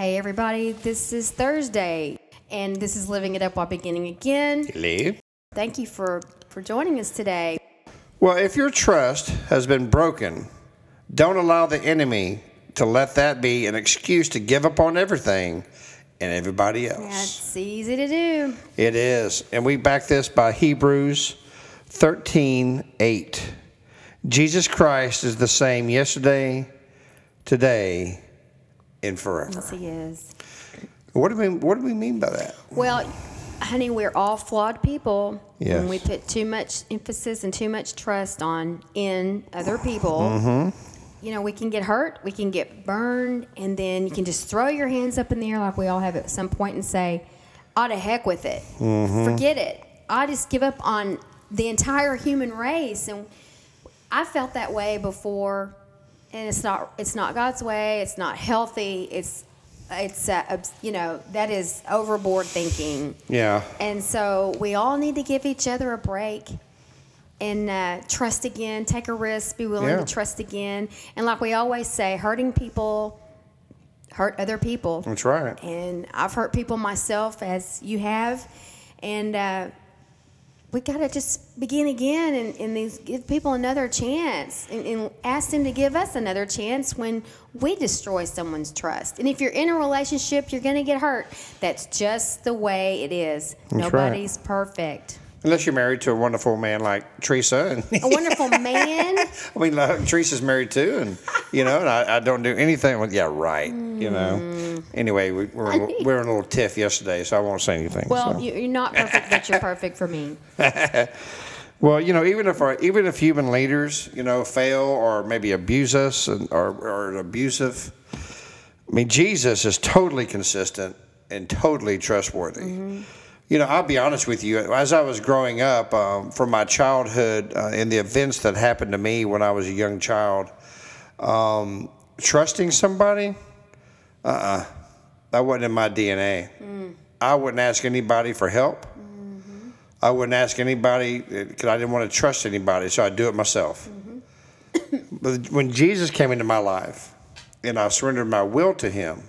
Hey, everybody, this is Thursday, and this is Living It Up While Beginning Again. Hello. Thank you for joining us today. Well, if your trust has been broken, don't allow the enemy to let that be an excuse to give up on everything and everybody else. That's easy to do. It is. And we back this by Hebrews 13:8. Jesus Christ is the same yesterday, today, and forever. Yes, he is. What do we mean by that? Well, honey, we're all flawed people. Yes. When we put too much emphasis and too much trust in other people, you know, we can get hurt, we can get burned, and then you can just throw your hands up in the air like we all have at some point and say, "Oh, to heck with it. Forget it. I just give up on the entire human race." And I felt that way before, and it's not God's way. It's not healthy. It's that is overboard thinking. Yeah. And so we all need to give each other a break and trust again, take a risk, be willing to trust again. And like we always say, hurting people hurt other people. That's right. And I've hurt people myself, as you have. And we got to just begin again and give people another chance and ask them to give us another chance when we destroy someone's trust. And if you're in a relationship, you're going to get hurt. That's just the way it is. That's Nobody's perfect. Unless you're married to a wonderful man like Teresa. A wonderful man? I mean, Teresa's married too, and and I don't do anything with. Yeah, right. Anyway, we were in a little tiff yesterday, so I won't say anything. Well, so. you're not perfect, but you're perfect for me. Well, even if human leaders, fail or maybe abuse us or are abusive, I mean, Jesus is totally consistent and totally trustworthy. Mm-hmm. I'll be honest with you. As I was growing up, from my childhood and the events that happened to me when I was a young child, trusting somebody, that wasn't in my DNA. I wouldn't ask anybody for help. Mm-hmm. I wouldn't ask anybody because I didn't want to trust anybody, so I'd do it myself. Mm-hmm. But when Jesus came into my life and I surrendered my will to him,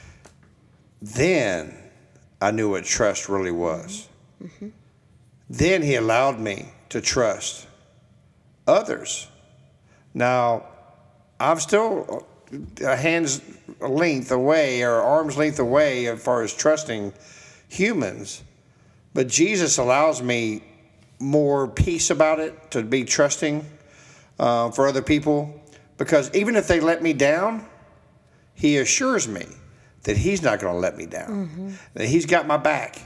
then I knew what trust really was. Mm-hmm. Then he allowed me to trust others. Now, I'm still a hand's length away or arm's length away as far as trusting humans, but Jesus allows me more peace about it to be trusting for other people, because even if they let me down, he assures me that he's not going to let me down. Mm-hmm. That he's got my back.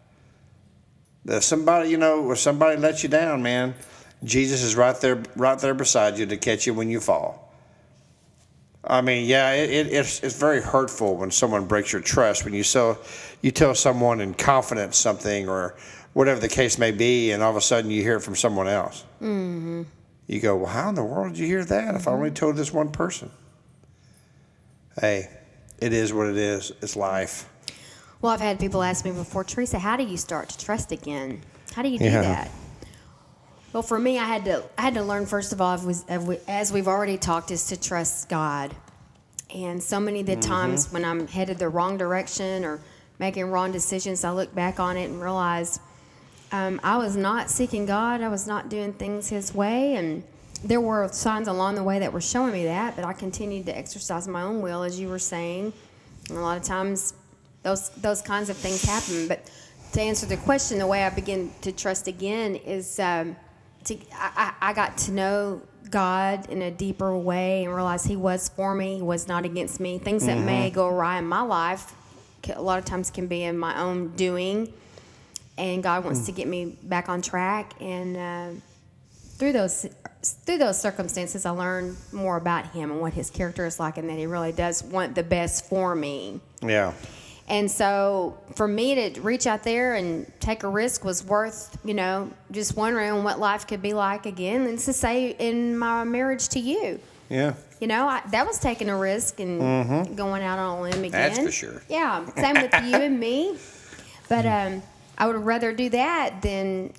That somebody, if somebody lets you down, man, Jesus is right there beside you to catch you when you fall. I mean, yeah, it's very hurtful when someone breaks your trust, when you tell someone in confidence something or whatever the case may be, and all of a sudden you hear it from someone else. Mm-hmm. You go, well, how in the world did you hear that if I only told this one person? Hey, it is what it is. It's life. Well, I've had people ask me before, Teresa, how do you start to trust again? How do you do that? Well, for me, I had to learn, first of all, as we've already talked, is to trust God. And so many of the times when I'm headed the wrong direction or making wrong decisions, I look back on it and realize I was not seeking God. I was not doing things his way. And there were signs along the way that were showing me that, but I continued to exercise my own will, as you were saying. And a lot of times those kinds of things happen. But to answer the question, the way I begin to trust again is I got to know God in a deeper way and realize he was for me, he was not against me. Things that may go awry in my life a lot of times can be in my own doing, and God wants to get me back on track. And through those circumstances, I learned more about him and what his character is like, and that he really does want the best for me. Yeah. And so for me to reach out there and take a risk was worth, just wondering what life could be like again. And to say in my marriage to you. Yeah. That was taking a risk and going out on a limb again. That's for sure. Yeah. Same with you and me. But I would rather do that than,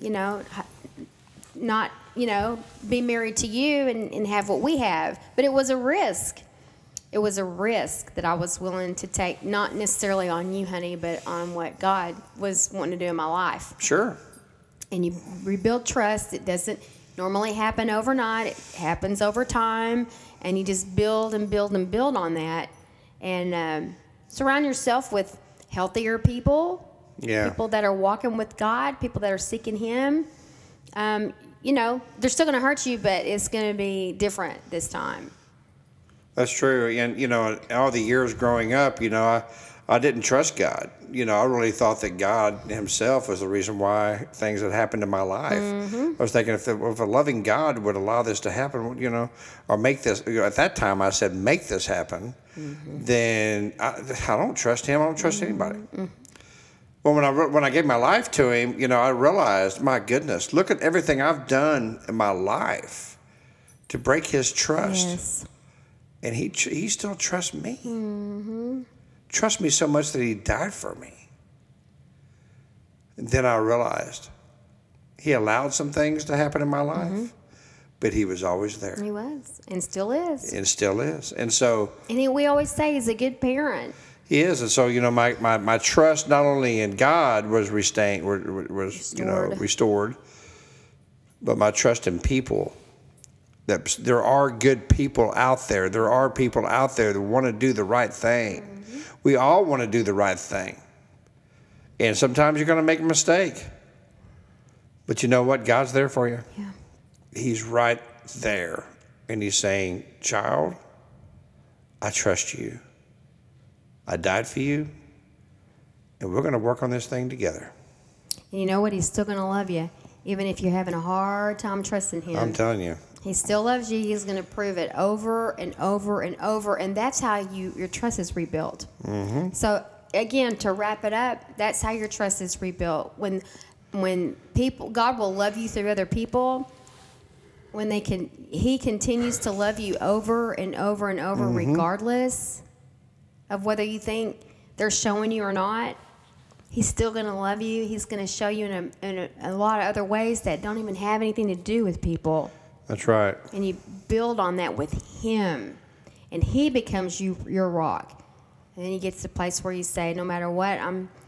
not, be married to you and have what we have. But it was a risk. it was a risk that I was willing to take, not necessarily on you, honey, but on what God was wanting to do in my life. Sure. And you rebuild trust. It doesn't normally happen overnight. It happens over time, and you just build and build and build on that. And surround yourself with healthier people, people that are walking with God, people that are seeking Him. You know, they're still going to hurt you, but it's going to be different this time. That's true. And, you know, all the years growing up, you know, I didn't trust God. You know, I really thought that God himself was the reason why things had happened in my life. I was thinking if a loving God would allow this to happen, you know, or make this, you know, at that time I said, make this happen, then I don't trust him. I don't trust anybody. Well, when I gave my life to him, you know, I realized, my goodness, look at everything I've done in my life to break his trust. Yes. And he still trusts me. Trusts me so much that he died for me. And then I realized he allowed some things to happen in my life, but he was always there. He was, and still is. And still is. And so... And we always say he's a good parent. He is. And so, you know, my trust not only in God was restored, but my trust in people. That there are good people out there. There are people out there that want to do the right thing. We all want to do the right thing. And sometimes you're going to make a mistake. But you know what? God's there for you. Yeah. He's right there. And he's saying, child, I trust you. I died for you. And we're going to work on this thing together. And you know what? He's still going to love you. Even if you're having a hard time trusting him. I'm telling you. He still loves you. He's going to prove it over and over and over. And that's how your trust is rebuilt. So, again, to wrap it up, that's how your trust is rebuilt. When people, God will love you through other people. When He continues to love you over and over and over, regardless of whether you think they're showing you or not. He's still going to love you. He's going to show you in a lot of other ways that don't even have anything to do with people. That's right. And you build on that with him. And he becomes your rock. And then you get to the place where you say, no matter what,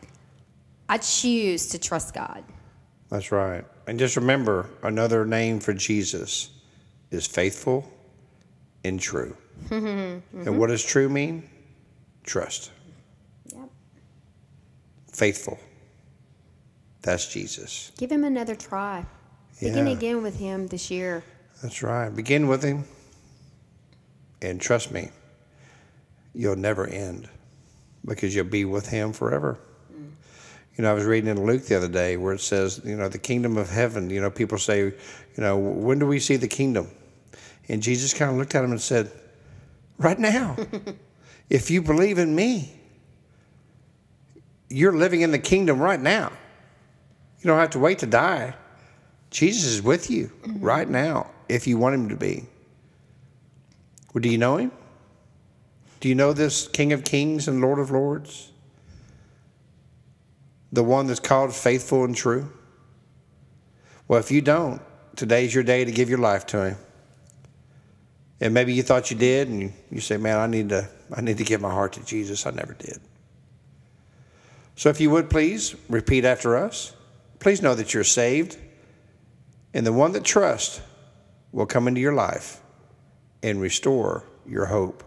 I choose to trust God. That's right. And just remember, another name for Jesus is faithful and true. And what does true mean? Trust. Yep. Faithful. That's Jesus. Give him another try. Begin again with him this year. That's right. Begin with him. And trust me, you'll never end because you'll be with him forever. You know, I was reading in Luke the other day where it says, you know, the kingdom of heaven, you know, people say, you know, when do we see the kingdom? And Jesus kind of looked at him and said, right now. If you believe in me, you're living in the kingdom right now. You don't have to wait to die. Jesus is with you right now if you want him to be. Well, do you know him? Do you know this King of Kings and Lord of Lords? The one that's called faithful and true? Well, if you don't, today's your day to give your life to him. And maybe you thought you did, and you say, man, I need to give my heart to Jesus. I never did. So if you would please repeat after us. Please know that you're saved, and the one that trusts will come into your life and restore your hope.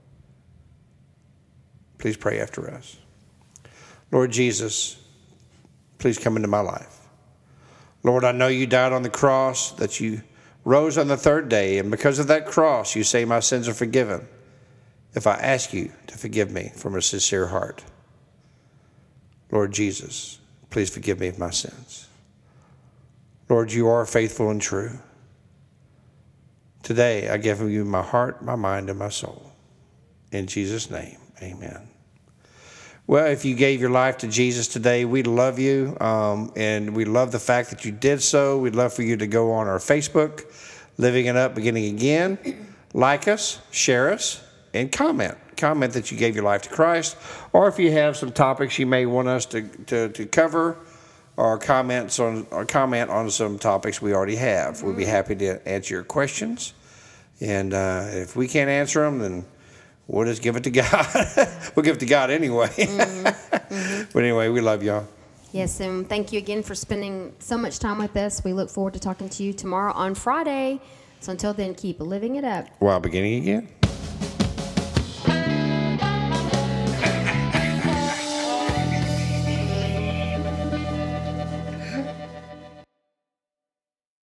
Please pray after us. Lord Jesus, please come into my life. Lord, I know you died on the cross, that you rose on the third day, and because of that cross, you say my sins are forgiven if I ask you to forgive me from a sincere heart. Lord Jesus, please forgive me of my sins. Lord, you are faithful and true. Today, I give you my heart, my mind, and my soul. In Jesus' name, amen. Well, if you gave your life to Jesus today, we love you, and we love the fact that you did so. We'd love for you to go on our Facebook, Living It Up, Beginning Again. Like us, share us, and comment. Comment that you gave your life to Christ, or if you have some topics you may want us to cover, or comment on some topics we already have. We'd be happy to answer your questions, and if we can't answer them, then we'll just give it to God. We'll give it to God anyway. But anyway, we love y'all. Yes, and thank you again for spending so much time with us. We look forward to talking to you tomorrow on Friday. So until then, keep living it up. While beginning again.